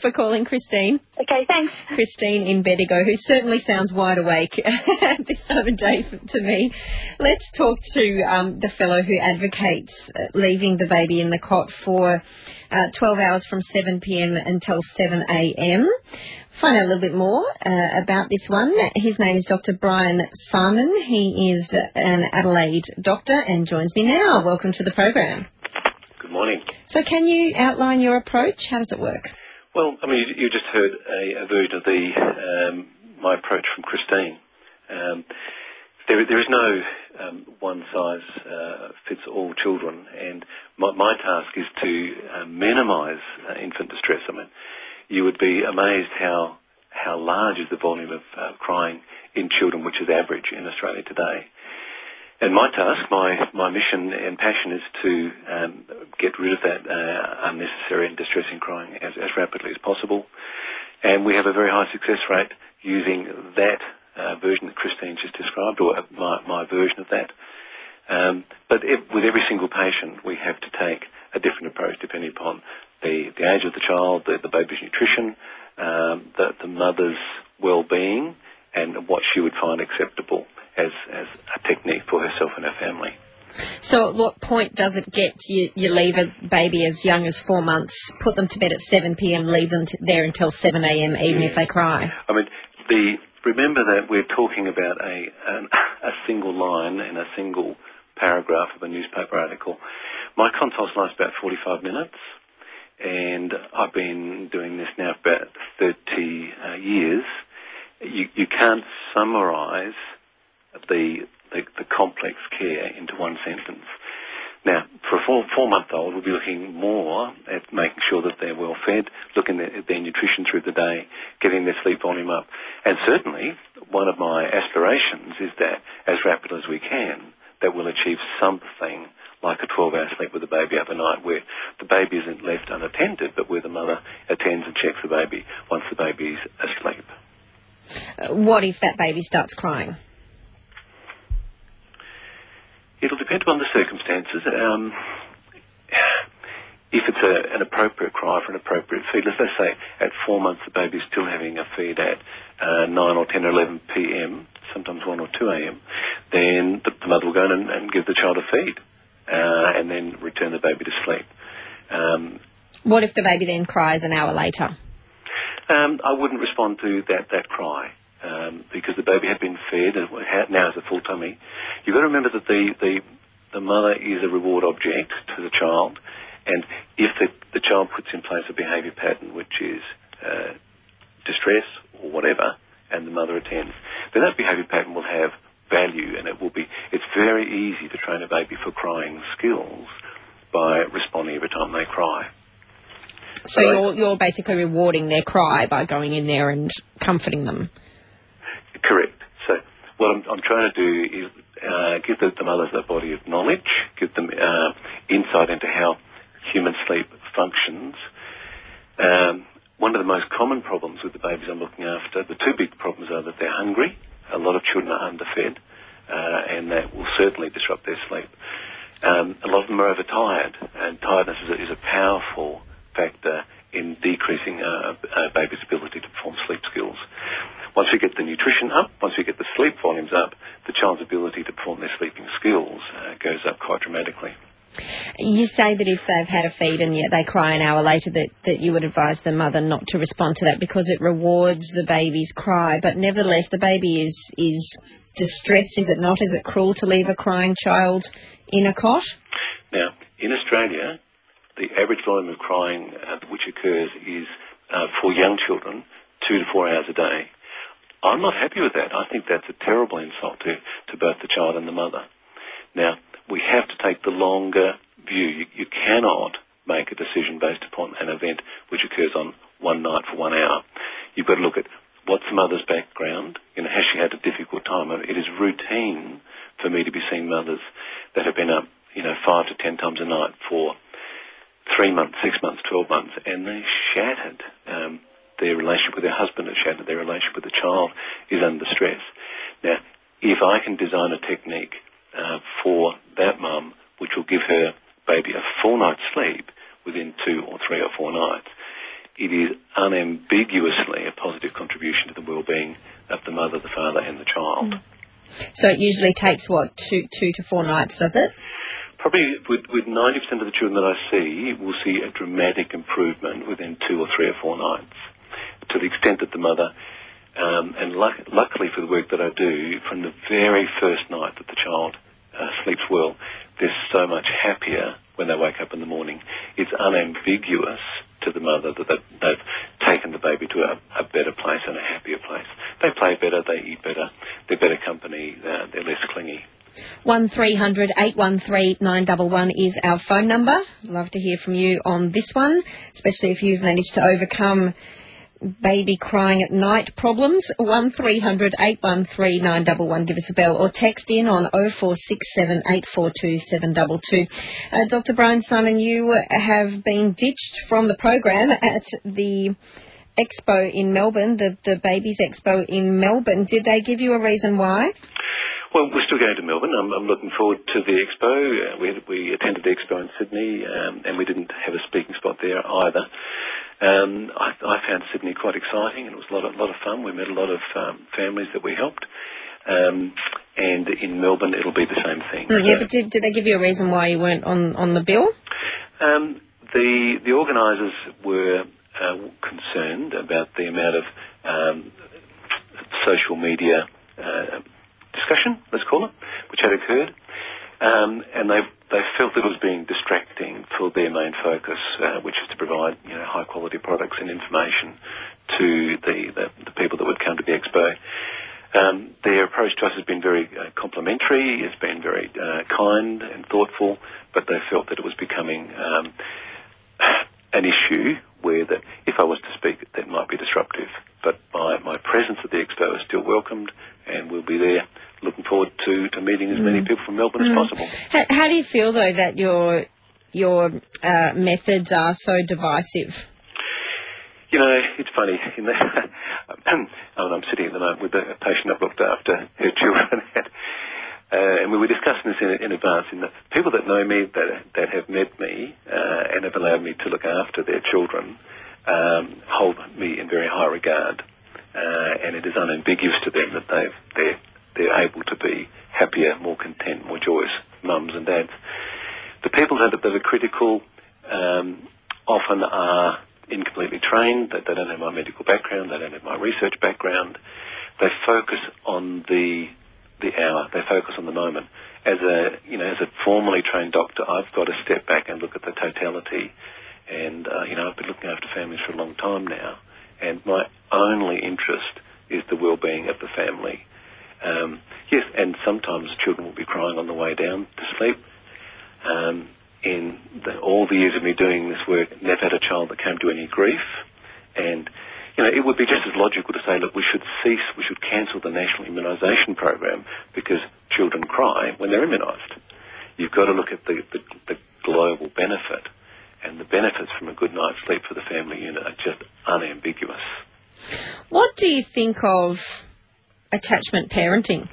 for calling, Christine. Okay, thanks. Christine in Bendigo, who certainly sounds wide awake at this time of day to me. Let's talk to the fellow who advocates leaving the baby in the cot for 12 hours from 7 p.m. until 7 a.m. Find out a little bit more about this one. His name is Dr. Brian Simon. He is an Adelaide doctor and joins me now. Welcome to the program. Good morning. So can you outline your approach? How does it work? Well, I mean, you just heard a version of my approach from Christine. There is no one-size-fits-all children, and my task is to minimise infant distress. I mean, you would be amazed how large is the volume of crying in children, which is average in Australia today. And my task, my mission and passion is to get rid of that unnecessary and distressing crying as rapidly as possible. And we have a very high success rate using that version that Christine just described, or my version of that. But with every single patient, we have to take a different approach depending upon the age of the child, the baby's nutrition, the mother's well-being, and what she would find acceptable as a technique for herself and her family. So at what point does it get you leave a baby as young as 4 months, put them to bed at 7 p.m, leave them there until 7 a.m, even if they cry? I mean, remember that we're talking about a single line in a single paragraph of a newspaper article. My consults last about 45 minutes, and I've been doing this now for about 30 years. You can't summarise the complex care into one sentence. Now, for a four-month-old, we'll be looking more at making sure that they're well fed, looking at their nutrition through the day, getting their sleep volume up. And certainly, one of my aspirations is that, as rapidly as we can, that we'll achieve something like a 12-hour sleep with the baby overnight, where the baby isn't left unattended, but where the mother attends and checks the baby once the baby's asleep. What if that baby starts crying? It'll depend upon the circumstances. If it's an appropriate cry for an appropriate feed, let's say at 4 months the baby's still having a feed at 9 or 10 or 11 p.m, sometimes 1 or 2 a.m, then the mother will go in and give the child a feed and then return the baby to sleep. What if the baby then cries an hour later? I wouldn't respond to that cry. Because the baby had been fed and now has a full tummy. You've got to remember that the mother is a reward object to the child, and if the child puts in place a behaviour pattern which is distress or whatever, and the mother attends, then that behaviour pattern will have value, and it's very easy to train a baby for crying skills by responding every time they cry. So you're basically rewarding their cry by going in there and comforting them. Correct. So what I'm trying to do is give the mothers that body of knowledge, give them insight into how human sleep functions. One of the most common problems with the babies I'm looking after, the two big problems are that they're hungry. A lot of children are underfed, and that will certainly disrupt their sleep. A lot of them are overtired, and tiredness is a powerful factor in decreasing a baby's ability to perform sleep skills. Once we get the nutrition up, once we get the sleep volumes up, the child's ability to perform their sleeping skills goes up quite dramatically. You say that if they've had a feed and yet they cry an hour later that you would advise the mother not to respond to that because it rewards the baby's cry, but nevertheless the baby is distressed, is it not? Is it cruel to leave a crying child in a cot? Now, in Australia, the average volume of crying which occurs is, for young children, 2 to 4 hours a day. I'm not happy with that. I think that's a terrible insult to both the child and the mother. Now, we have to take the longer view. You cannot make a decision based upon an event which occurs on one night for 1 hour. You've got to look at what's the mother's background, has she had a difficult time? It is routine for me to be seeing mothers that have been up, 5 to 10 times a night for 3 months, 6 months, 12 months, and they're shattered. Their relationship with their husband is shattered. Their relationship with the child is under stress. Now, if I can design a technique for that mum which will give her baby a full night's sleep within 2 or 3 or 4 nights, it is unambiguously a positive contribution to the well-being of the mother, the father and the child. So it usually takes, what, two to 4 nights, does it? Probably with 90% of the children that I see, we'll see a dramatic improvement within 2 or 3 or 4 nights, to the extent that the mother, and luckily for the work that I do, from the very first night that the child sleeps well, they're so much happier when they wake up in the morning. It's unambiguous to the mother that they've taken the baby to a better place and a happier place. They play better, they eat better, they're better company, they're less clingy. 1300 813 911 is our phone number. Love to hear from you on this one, especially if you've managed to overcome baby crying at night problems. 1300 813 911. Give us a bell or text in on 0467 842 722. Dr. Brian Simon, you have been ditched from the program at the Expo in Melbourne, the Babies Expo in Melbourne. Did they give you a reason why? Well, we're still going to Melbourne. I'm looking forward to the Expo. We attended the Expo in Sydney, and we didn't have a speaking spot there either. I found Sydney quite exciting, and it was a lot of fun. We met a lot of families that we helped. And in Melbourne, it'll be the same thing. Yeah, but did they give you a reason why you weren't on the bill? The organisers were concerned about the amount of social media discussion, let's call it, which had occurred, and they felt that it was being distracting for their main focus, which is to provide high quality products and information to the people that would come to the Expo. Their approach to us has been very complimentary, it's been very kind and thoughtful, but they felt that it was becoming an issue where that if I was to speak, that might be disruptive. But my presence at the Expo is still welcomed, and we'll be there looking forward to meeting as many people from Melbourne as possible. How do you feel, though, that your methods are so divisive? It's funny. I'm sitting at the moment with a patient I've looked after, her children, and we were discussing this in advance. In that people that know me, that have met me, and have allowed me to look after their children, hold me in very high regard, and it is unambiguous to them that they're able to be happier, more content, more joyous mums and dads. The people that are critical often are incompletely trained, that they don't have my medical background, they don't have my research background. They focus on the hour, they focus on the moment. As a formally trained doctor, I've got to step back and look at the totality. And, I've been looking after families for a long time now, and my only interest is the well-being of the family. Yes, and sometimes children will be crying on the way down to sleep. In all the years of me doing this work, never had a child that came to any grief. And, it would be just as logical to say, look, we should cancel the national immunisation program because children cry when they're immunised. You've got to look at the global benefit, and the benefits from a good night's sleep for the family unit are just unambiguous. What do you think of attachment parenting?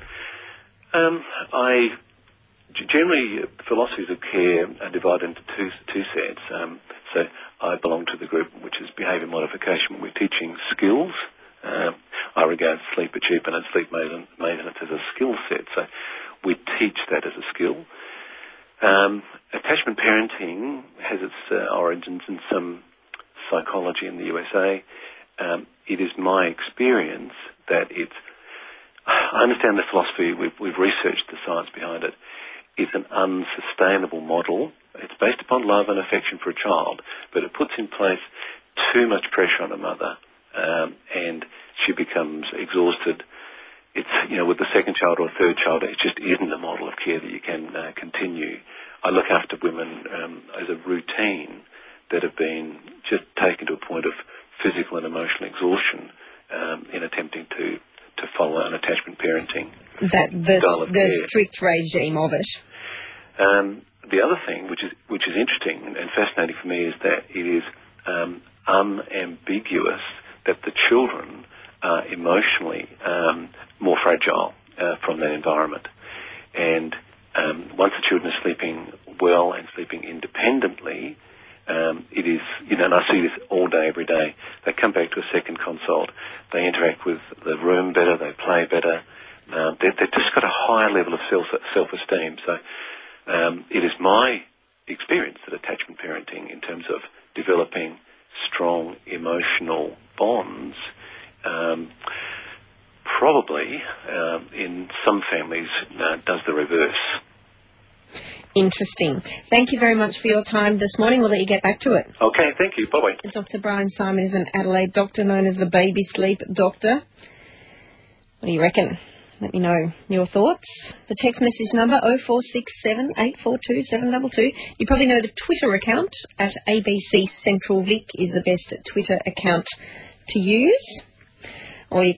Generally, philosophies of care are divided into two sets. So I belong to the group which is behaviour modification. We're teaching skills. I regard sleep achievement and sleep maintenance as a skill set. So we teach that as a skill. Attachment parenting has its origins in some psychology in the USA. It is my experience that I understand the philosophy, we've researched the science behind it. It's an unsustainable model. It's based upon love and affection for a child, but it puts in place too much pressure on a mother, and she becomes exhausted. It's, with the second child or third child, it just isn't a model of care that you can continue. I look after women as a routine that have been just taken to a point of physical and emotional exhaustion in attempting to follow an attachment parenting style of care. The strict regime of it. The other thing, which is interesting and fascinating for me, is that it is unambiguous that the children are emotionally more fragile from that environment. And once the children are sleeping well and sleeping independently, It is, and I see this all day, every day. They come back to a second consult. They interact with the room better. They play better. They've just got a higher level of self-esteem. So it is my experience that attachment parenting, in terms of developing strong emotional bonds, probably in some families does the reverse. Interesting. Thank you very much for your time this morning. We'll let you get back to it. Okay, thank you. Bye-bye. Dr. Brian Simon is an Adelaide doctor known as the baby sleep doctor. What do you reckon? Let me know your thoughts. The text message number 0467 842 722. You probably know the Twitter account at ABC Central Vic is the best Twitter account to use. Or you